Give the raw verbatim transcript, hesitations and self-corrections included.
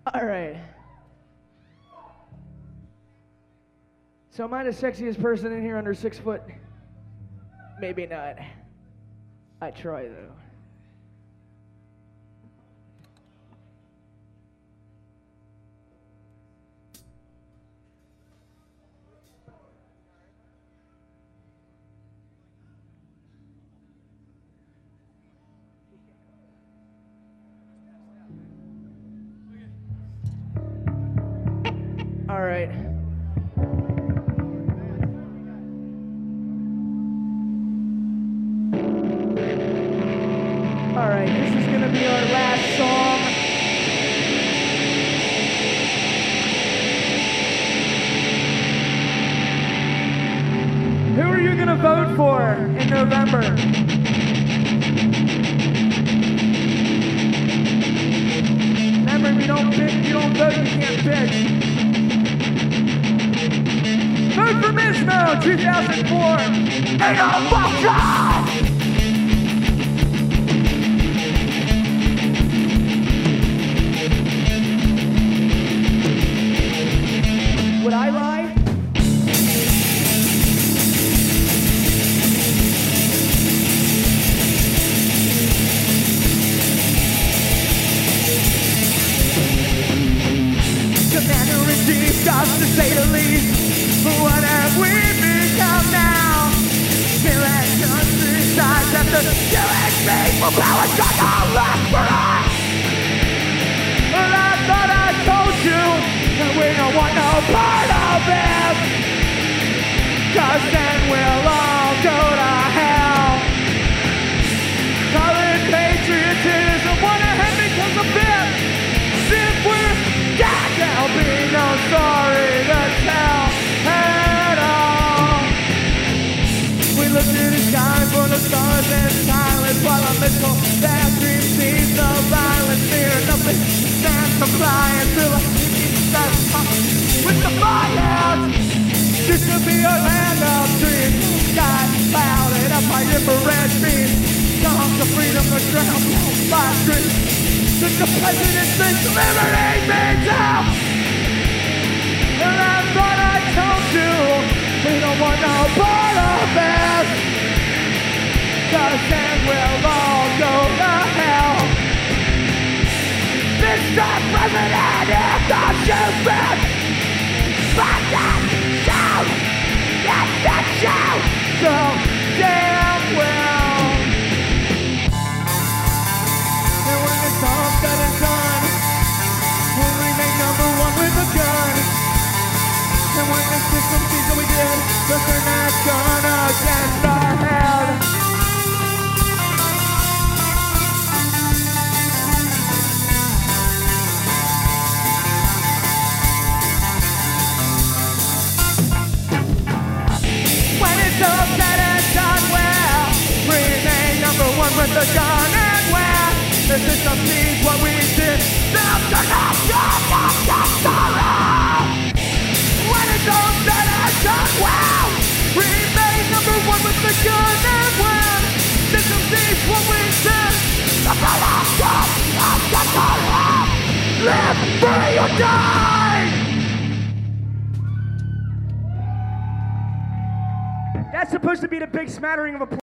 All right. So am I the sexiest person in here under six foot? Maybe not. I try though. All right. All right, this is gonna be our last song. Who are you gonna vote for in November? Remember, if you don't pick, if you don't vote, you can't pick. Vote for Mismo, two thousand four. Ain't no fuck Would I lie? Commander-in-Chief, just to say the least. What have we become now? Killing countrysides after killing people, power got no left for us. Well, I thought I told you that we don't want no part of it, 'cause then we'll all go to hell. Call it patriotism, wanna have because of it. If we're dead, there'll be no story to tell at all. We look to the sky for the stars and silence, while a missile that dream sees the violence. Fear nothing stands compliant till I with the fires. This could be a land of dreams. Sky clouded up by infrared beams. Songs of freedom are drowned by dreams. That the president thinks liberty means help. And I thought I told you we don't want no part of this, 'cause then we'll all go to hell. Mister President, if the shoe fits, fuck that shoe, get that shoe, so damn well. And when it's all said and done, we'll remain number one with a gun. And when the system sees what we did, they'll turn that gun against our head. All said and done, well, remain number one with the gun and well, the system sees what we did, they'll turn that gun against our head. When it's all said and done, well, remain number one with the gun and well, the system sees what we did, they'll turn that gun against our head. Live free or die! That's supposed to be the big smattering of applause.